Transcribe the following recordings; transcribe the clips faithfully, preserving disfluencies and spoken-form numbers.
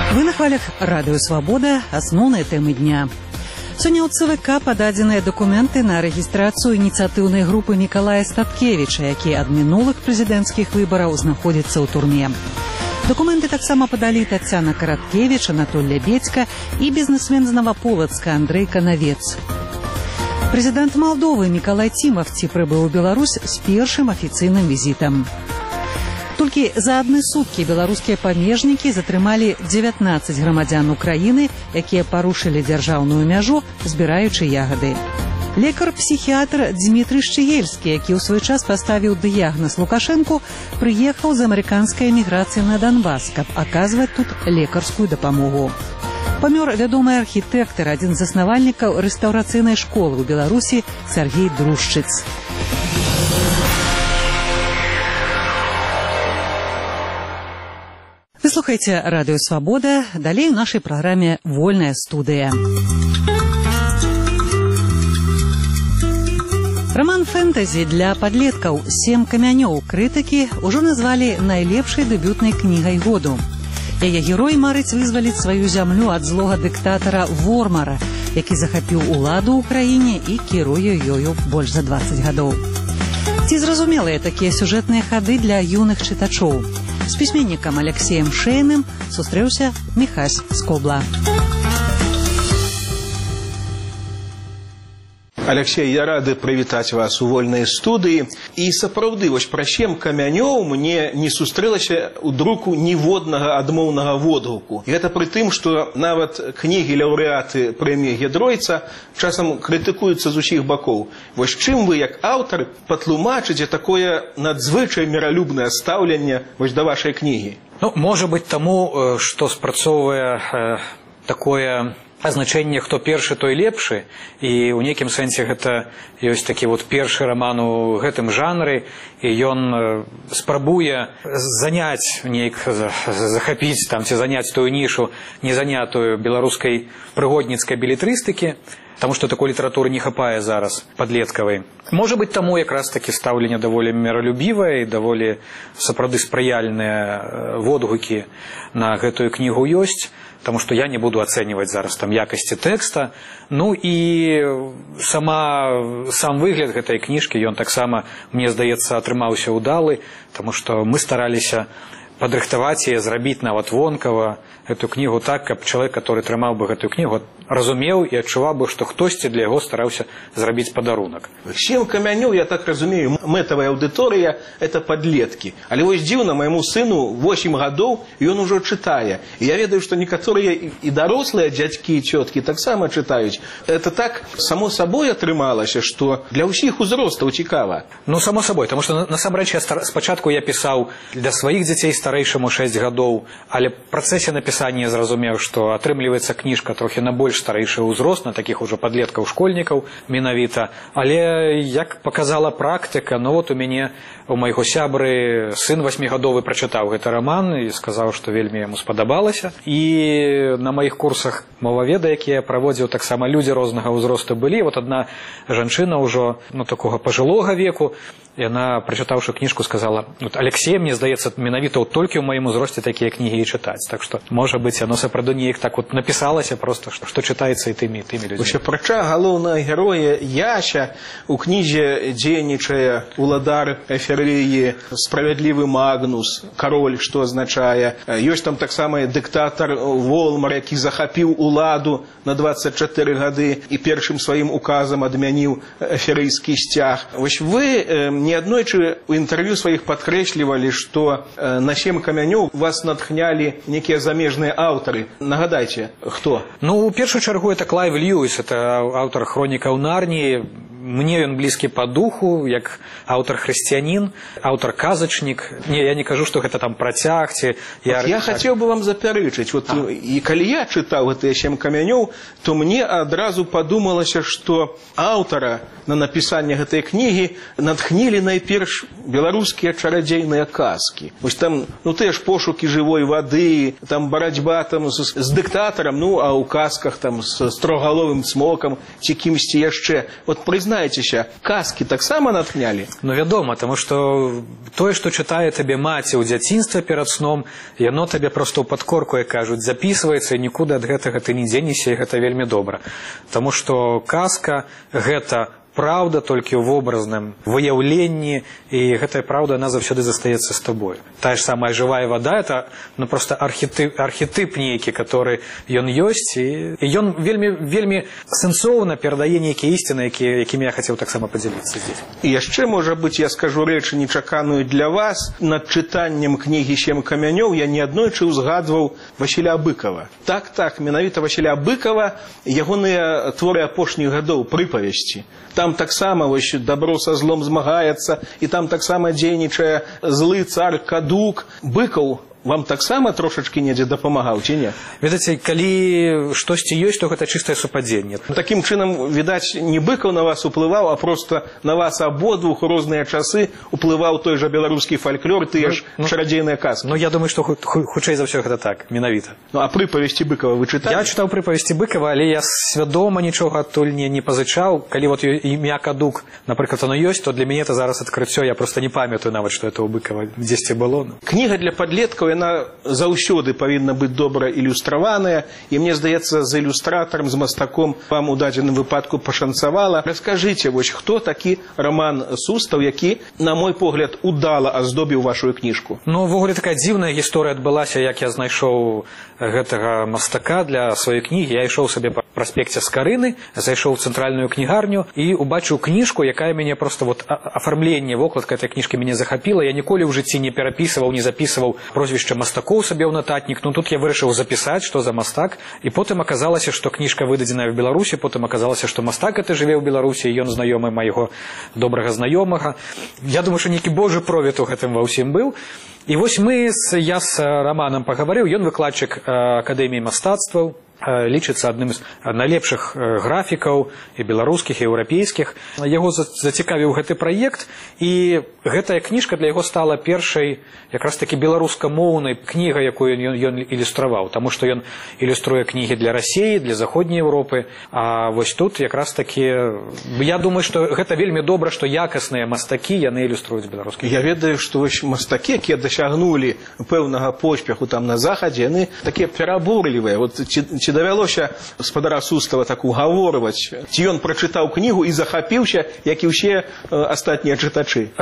Вы на хвалях радыё «Свабода», асноўныя тэмы дня. Сёння ў ЦВК пададзеныя дакументы на рэгістрацыю ініцыятыўнай групы Мікалая Статкевіча, які ад мінулых прэзідэнцкіх выбараў знаходзіцца ў турме. Дакументы таксама падалі Тацяна Караткевіч, Анатоль Лябедзька і бізнесмен з Наваполацка Андрэй Канавец. Прэзідэнт Малдовы Мікалай Цімавці прыбыў у Беларусь з першым афіцыйным візітам. Толькі за адны суткі беларускія памежнікі затрымалі дзевятнаццаць грамадзян Украіны, якія парушылі дзяржаўную мяжу, збіраючы ягады. Лекар-псіхіятр Дмітрый Шчыельскі, які ў свой час паставіў дыягназ Лукашэнку, прыехаў з амерыканскай эміграцыі на Донбас, каб аказваць тут лекарскую дапамогу. Памёр вядомы архітэктар, адзін з заснавальнікаў рэстаўрацыйнай школы ў Беларусі Сергей Друшчыц. Вы слухаеце радыё «Свабода», далей у нашай праграме «Вольная студыя». Роман фэнтэзі для падлеткаў «Сем камянёў» крытыкі ўжо назвалі найлепшай дэбютнай кнігай году. Яе герой марыць вызваліць сваю зямлю ад злога дыктатара Вормара, які захапіў уладу ў краіне і кіруе ёю больш за дваццаць гадоў. Ці зразумелыя такія сюжэтныя хады для юных чытачоў? З пісьменнікам Алексеем Шейным сустрэўся Міхась Скобла. Алексей, я рады прывітаць вас у вольнай студыі. І сапраўды, вось пра сем камянёў мне не сустрэлася ў друку ніводнага адмоўнага водгуку. І гэта пры тым, што нават кнігі лаўрэаты прэміі Гідройца часам крытыкуюцца з усіх бакоў. Вось чым вы, як аўтар, патлумачыце такое надзвычай міралюбнае стаўленне вось да вашай кнігі? Ну, можа быць таму, што спрацоўвае э, такое азначэнне «хто першы, той лепшы», і ў нейкім сэнсе гэта ёсць такі вот першы раман у гэтым жанры, і ён спрабуе заняць нейк, захапіць там, ці заняць тую нішу незанятую беларускай прыгодніцкай белетрыстыкі, таму што такой літаратуры не хапае зараз падлеткавай. Можа быць таму якраз такі стаўленне даволі міралюбівае і даволі сапраўды спрыяльныя водгукі на гэтую кнігу ёсць, таму што я не буду ацэньваць зараз там якасці тэкста. Ну і сама, сам выгляд гэтай кніжкі, ён таксама, мне здаецца, атрымаўся ўдалы, таму што мы стараліся падрыхтаваць яе, зрабіць нават вонкава эту кнігу так, каб чалавек, который трымаў бы гэтую кнігу, разумеў і адчуваў бы, што хтосьці для яго стараўся зрабіць падарунак. Сем камянёў, я так разумею, мэтавая аўдыторыя – это падлеткі. Але вось дзіўна, майму сыну восем гадоў, і ён ужо чытае. І я ведаю, што некаторыя і дарослыя дзядзькі і цёткі таксама чытаюць. Это так само сабой атрымалася, што для ўсіх узростаў цікава. Ну, само сабой, таму што насамрэч я спачатку я пісаў для сваіх дзяцей старэйшаму шэсць гадоў, але ў працэсе напісання я зразумеў, што атрымліваецца кніжка трохі на больш старэйшы ўзрост, на такіх ужо падлеткаў, школьнікаў менавіта. Але, як паказала практыка, ну вот у мяне, у майго сябры, сын васьмігадовы прачытаў гэты раман і сказаў, што вельмі яму спадабалася. І на маіх курсах моваведа, якія я праводзіў, таксама людзі рознага ўзросту былі. Вот адна жанчына ўжо, ну, такога пажылога веку, яна, прачытаўшы кніжку, сказала: вот, Алексей, мне здаецца, менавіта толькі ў маім узросце такія кнігі і чытаць. Так што, можа быць, яно сапраўды неяк так вот напісалася просто, што, што чытаецца і тымі, тымі людзьмі. Апрача галоўнага героя Яся, у кнізе дзейнічае уладар эферыі, справядлівы Магнус, кароль, што азначае. Ёсць там таксама дыктатар Волмар, які захапіў уладу на дваццаць чатыры гады і першым сваім указам адмяніў эферыйскі сцяг. Вось вы э, неаднойчы у інтэрв'ю сваіх падкрэслівалі, што э, на сем камянёў вас натхнялі некія замежныя аўтары. Нагадайце, хто? Ну, у першую чаргу это Клайв Льюіс, это аўтар хронікаў Нарніі. Мне ён блізкі па духу, як аўтар-хрысціянін, аўтар-казачнік. Не, я не кажу, што гэта там працяг, ці... Я, я хацеў бы вам запярэчыць. Вот, а. І калі я чытаў гэтыя сем камянёў, то мне адразу падумалася, што аўтара на напісанне гэтай кнігі натхнілі найперш беларускія чарадзейныя казкі. Вось там, ну, тыя ж пошукі жывой вады, там барацьба там з, з дыктатарам, ну, а ў казках там з строгаловым цмокам ці кімсьці яшчэ. Вот прызнайце, прызнаецеся, казкі таксама натхнялі? Ну, вядома, таму што тое, што чытае табе маці ў дзяцінстве перад сном, яно табе проста ў падкорку, як кажуць, запісваецца, і нікуды ад гэтага ты не дзенешся, і гэта вельмі добра. Таму што казка – гэта праўда толькі ў вобразным выяўленні, і гэтая праўда, она заўсёды застаецца з табой. Тая ж самая жывая вада – это ну, просто архетып, архетып нейкі, который ён ёсць, і, і ён вельмі, вельмі сэнсоўна перадае нейкія ісціны, які, якімі я хацеў таксама падзяліцца здесь. І яшчэ, можа быць, я скажу рэч нечаканую для вас. Над чытаннем кнігі «Сем камянёў» я неаднойчы ўзгадваў Васіля Быкова. Так, так, менавіта Васіля Быкова, ягоныя творы апошніх гадоў, прыпавесці. Там таксама вось добро со злом змагаецца, і там таксама дзейнічае злы цар Кадук. Быкаў вам таксама трошачкі недзе дапамагаў, ці не? Ведаце, калі штосьці ёсць, то гэта чыстае супадзенне. Такім чынам, відаць, не Быкаў на вас уплываў, а проста на вас абодвух у розныя часы уплываў той жа беларускі фальклор, тыя ж ну, чарадзейныя казкі. Ну, я думаю, што хутчэй за ўсё гэта так, менавіта. Ну, а прыпавесці Быкова вы чыталі? Я чытаў прыпавесці Быкова, але я свядома нічога адтуль не, не пазычаў. Калі вот імя Кадук, напрыклад, оно ёсць, то для мяне это зараз адкрыццё, я просто не памятаю нават, што это у Быкова дзесьці было. Кніга для падлеткаў, яна заўсёды павінна быць добра ілюстраваная, і мне здаецца, з ілюстратарам, з мастаком вам у дадзеным выпадку пашанцавала. Раскажыце, вось хто такі Роман Сустаў, які, на мой погляд, удала аздобіў вашу кніжку? Ну, увогуле такая дзіўная гісторыя адбылася, як я знайшоў гэтага мастака для сваёй кнігі. Я ішоў сабе па праспекце Скарыны, зайшоў у цэнтральную кнігарню і убачыў кніжку, якая мяне просто вот афармленне, вокладка этой кніжкі мяне захапіла. Я ніколі ў жыцці не перапісваў, не запісваў прозвішча мастакоў сабе ў нататнік. Ну, тут я вырашыў запісаць, што за мастак. І потым аказалася, што кніжка выдадзеная ў Беларусі, потым аказалася, што мастак это жыве ў Беларусі, і ён знаёмы майго добрага знаёмага. Я думаю, што нейкі божы провід у гэтым ва ўсім быў. І вось мы, я з Романам пагаварыў, ён выкладчык Акадэміі мастацтваў, лічыцца адным з найлепшых графікаў і беларускіх, і еўрапейскіх. Яго зацікавіў гэты праект, і гэтая кніжка для яго стала першай якраз такі беларускамоўнай кнігай, якую ён, ён ілюстраваў, таму што ён ілюструе кнігі для Расіі, для заходняй Еўропы. А вось тут якраз такі, я думаю, што гэта вельмі добра, што якасныя мастакі яны ілюструюць беларускіх. Я ведаю, што вось мастакі, якія дасягнулі пэўнага поспеху там на захадзе, яны такія пераборлівыя. Вот ці, ці давялося гаспадара Сустава так угаворваць? Ці ён прачытаў кнігу і захапіўся, як і ўсе астатнія чытачы?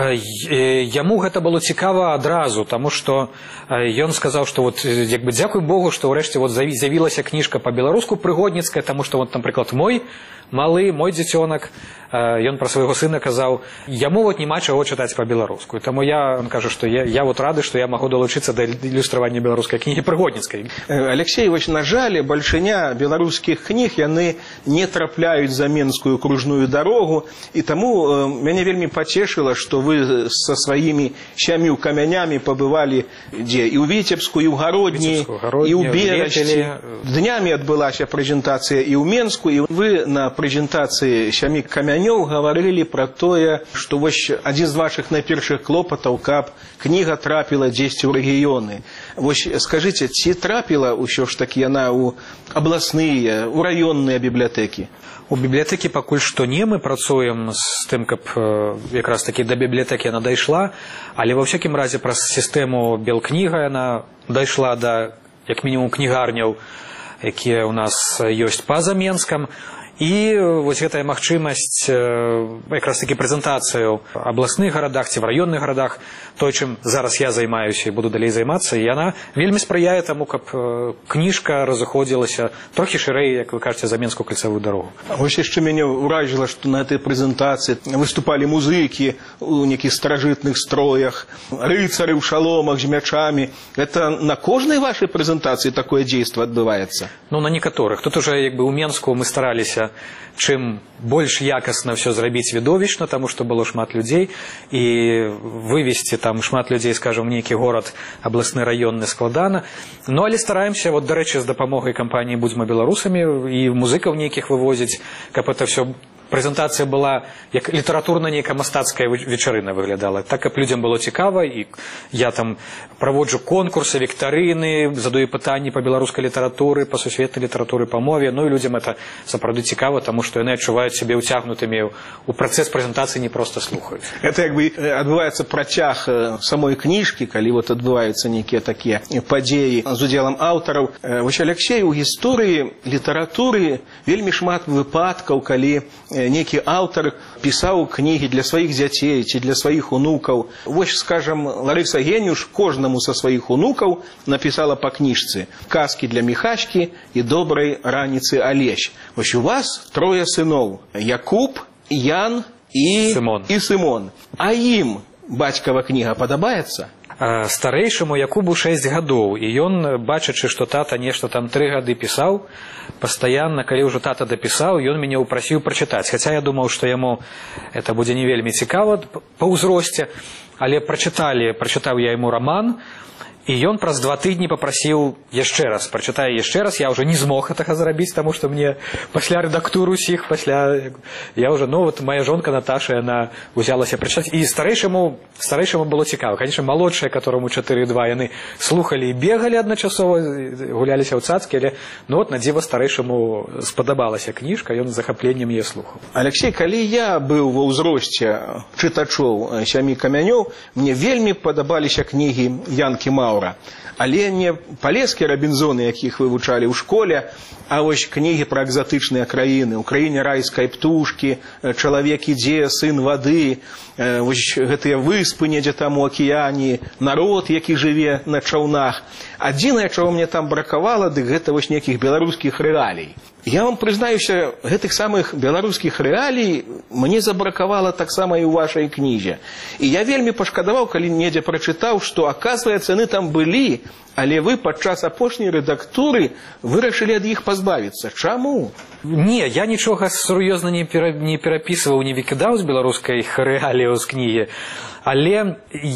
Яму гэта было цікава адразу, таму што ён сказаў, што вот, як бы, дзякуй Богу, што ўрэшце вот з'явілася кніжка па-беларуску прыгодніцкая, таму што, вот, напрыклад, мой малы, мой дзіцёнак, ён пра свайго сына казаў, яму вот няма чаго чытаць па-беларуску. Таму я, он кажа, што я, я вот рады, што я магу далучыцца да ілюстравання беларускай кнігі прыгодніцкай. Алексей, вось, на жаль, бальшыня беларускіх кніг, яны не трапляюць за Менскую кружную дарогу, і таму мяне вельмі пацешыла, што вы са сваімі сямю камянямі пабывалі дзе? І ў Віцебску, і ў Гародні, і ў Берасці. Днямі адбылася прэзентацыя і ў Менску, і вы на прэзентацыі сямі камянёў гаварылі пра тое, што вось адзін з вашых найпершых клопатаў, каб кніга трапіла дзесьці ў рэгіёны. Вось скажыце, ці трапіла ўсё ж такі яна ў абласныя, ў раённыя бібліятэкі? У бібліятэкі пакуль што не, мы працуем з тым, каб якраз такі да бібліятэкі яна дайшла, але ва ўсякім разе праз сістэму Белкніга яна дайшла да, як мінімум, кнігарняў, якія ў нас ёсць па-за Менскам. І вось гэтая магчымасць якраз такі прэзентацыю ў абласных гарадах ці в раённых гарадах, той, чым зараз я займаюся і буду далей займацца, і яна вельмі спрыяе таму, каб кніжка разыходзілася трохі шырэй, як вы кажаце, за Менскую кальцавую дарогу. Вось яшчэ мяне ўражыла, што на этой прэзентацыі выступалі музыкі у нейкіх старажытных строях, рыцары ў шаломах з мячамі. Это на кожнай вашай прэзентацыі такое дзейства адбываецца? Ну, на некаторых. Тут уже, як бы, у Менску мы стараліся чым больш якасна ўсё зрабіць відовішчна, таму што было шмат людзей, і вывесці там шмат людзей, скажам, нейкі горад абласны, раённы складана. Ну, але стараемся, вот, дарэчы, з дапамогай кампаніі «Будзьма беларусамі» і музыкаў нейкіх вывозіць, каб это все прэзентацыя была як літаратурна нейкая мастацкая вечарына выглядала, так каб людзям было цікава, і я там праводжу конкурсы, віктарыны, задаю пытанні па беларускай літаратуры, па сусветнай літаратуры, па мове, ну і людзям это сапраўды цікава, таму што яны адчуваюць сябе ўцягнутымі ў працэс прэзентацыі, не проста слухаюць. Это як бы адбываецца працяг самой кніжкі, калі вот адбываюцца нейкія такія падзеі з удзелам аўтараў. Вось, Алексей, у гісторыі літаратуры вельмі шмат выпадкаў, калі нейкі аўтар пісаў кнігі для сваіх дзяцей ці для сваіх унукаў. Вось, скажам, Ларыса Генюш кожнаму са сваіх унукаў напісала па кніжцы «Казкі для Міхачкі» і «Добрай раніцы, Алесь». Вось у вас трое сыноў – Якуб, Ян і Сымон. і Сымон. А ім бацькава кніга падабаецца? Старэйшаму Якубу шэсць гадоў, і ён, бачачы, што тата нешта там тры гады пісаў, пастаянна, калі ўжо тата дапісаў, ён мяне ўпрасіў прачытаць. Хаця я думаў, што яму это будзе не вельмі цікава па ўзросце, але прачыталі, прачытаў я яму раман, і ён праз два тыдні папрасіў яшчэ раз, прачытае яшчэ раз, я ўжо не змог гэтага зрабіць, таму што мне пасля рэдактуры усіх, пасля я ўжо, ну вот моя жонка Наташа, яна узялася прачытаць, і старэйшаму старэйшаму было цікава. Канечне, малодшыя, которому чатыры два, яны слухалі і бегалі адначасова, гуляліся ў цацкі, але ну вот на дзіва старэйшаму спадабалася кніжка, ён з захапленнем яе слухаў. Алексей, калі я быў ва ўзросце чытачоў сямі камянёў, мне вельмі падабаліся кнігі Янкі Маўра. Але не палескія Рабінзоны, якіх вывучалі ў школе, а вось кнігі пра экзатычныя краіны. У краіне райскай птушкі, чалавек ідзе, сын вады, вось гэтыя выспы недзе там у акіяне, народ, які жыве на чаўнах. Адзінае, чаго мне там бракавала, дык гэта вось нейкіх беларускіх рэалій. Я вам прызнаюся, гэтых самых беларускіх рэалій мне забракавала таксама і ў вашай кнізе. І я вельмі пашкадаваў, калі недзе прачытаў, што, аказваецца, яны там былі, але вы падчас апошняй рэдактуры вырашылі ад іх пазбавіцца. Чаму? Не, я нічога сур'ёзна не, пера, не перапісваў, не выкідаў з беларускай рэаліяў з кнігі, але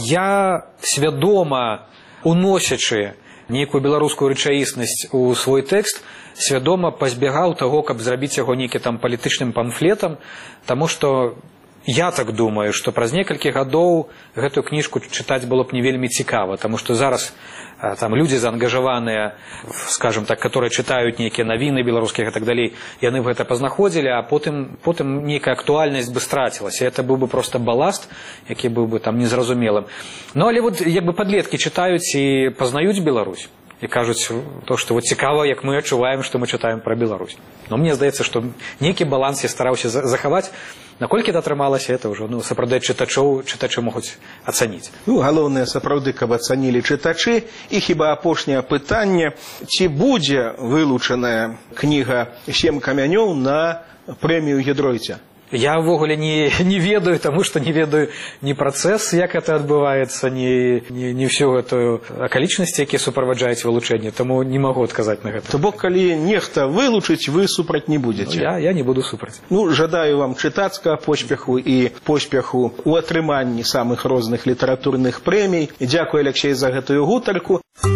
я свядома, уносячы нейкую беларускую рэчаіснасць у свой тэкст, свядома пазбягаў таго, каб зрабіць яго нейкі там палітычным памфлетам, таму што я так думаю, што праз некалькі гадоў гэтую кніжку чытаць было б не вельмі цікава, таму што зараз там людзі заангажаваныя, скажем так, которые чытаюць нейкія навіны беларускіх і так далей, яны б гэта пазнаходзілі, а потым, потым нейкая актуальнасць бы страцілася. Это быў бы просто баласт, які быў бы там незразумелым. Ну, але вот як бы падлеткі чытаюць і пазнаюць Беларусь. І кажуць то, што вот цікава, як мы адчуваем, што мы чытаем пра Беларусь. Но мне здаецца, што нейкі баланс я стараўся захаваць. Наколькі это атрымалася, это ўжо, ну, сапраўды чытачоў, чытачы могуць ацаніць. Ну, галоўнае, сапраўды, каб ацанілі чытачы. І хіба апошняе пытанне, ці будзе вылучаная кніга «Сем камянёў» на прэмію Гідройця? Я ўвогуле не, не ведаю, таму што не ведаю ні працэс, як это адбываецца, ні, ні, ні всю гэтую акалічнасці, якія суправаджаюць вылучэнне, таму не магу адказаць на гэта. То бок, калі нехта вылучыць, вы супраць не будзеце? Ну, я, я не буду супраць. Ну, жадаю вам чытацкага поспеху і поспеху у атрыманні самых розных літаратурных прэмій. Дзякую, Алексей, за гэтую гутарку.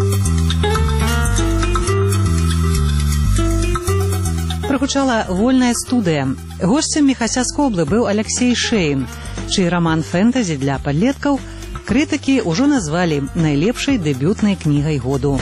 Прагучала вольная студыя. Госцем Міхася Скоблы быў Алексей Шэйн, чый раман фэнтэзі для падлеткаў крытыкі ўжо назвалі найлепшай дэбютнай кнігай году.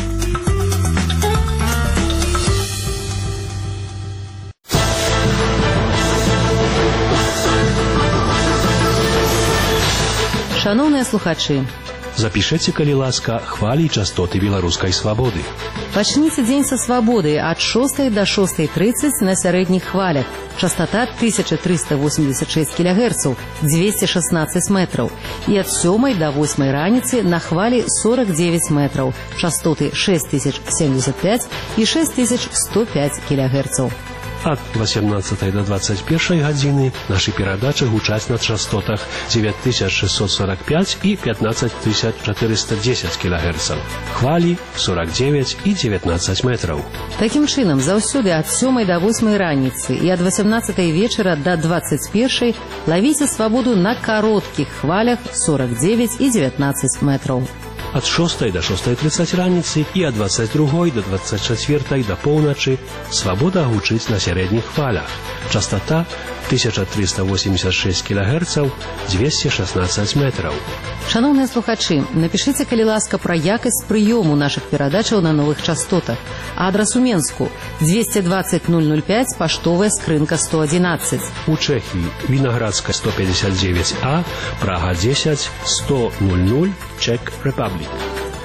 Шановныя слухачы, запішыце, калі ласка, хвалі і частоты беларускай свабоды. Пачніце дзень са свабоды ад шостай да шостай трыццаць на сярэдніх хвалях. Частота тысяча трыста восемьдесят шесть кілогерцаў, двести шестнадцать метраў. І ад сёмай да восьмай раніцы на хвалі сорок девять метраў. Частоты шесть тысяч семьдесят пять і шесть тысяч сто пять кілогерцаў. Ад восемнадцатай до двадцать першай гадзіны нашы перадачы гучаць на частотах девять тысяч шестьсот сорок пять і пятнадцать тысяч четыреста десять кілогерцаў. Хвалі сорок девять і девятнадцать метраў. Такім чынам, заўсёды ад сёмай да восьмай раніцы і ад восемнадцатай вечара да двадцать першай лавіце свабоду на кароткіх хвалях сорок девять і девятнадцать метраў. ад шостай да шостай трыццаць раніцы і ад дваццаць другой да дваццаць чацвёртай да поўначы «Свабода» гучыць на сярэдніх хвалях. Частота тысяча триста восемьдесят шесть килогерцев, двести шестнадцать метров. Шановныя слухачы, напішыце, калі ласка, пра якасць прыёму нашых перадачаў на новых частотах. Адрас у Менску двести двадцать ноль ноль пять, паштовая скрынка сто одиннадцать. У Чехии Виноградская сто пятьдесят девять А, Прага десять, сто ноль ноль, Czech Republic.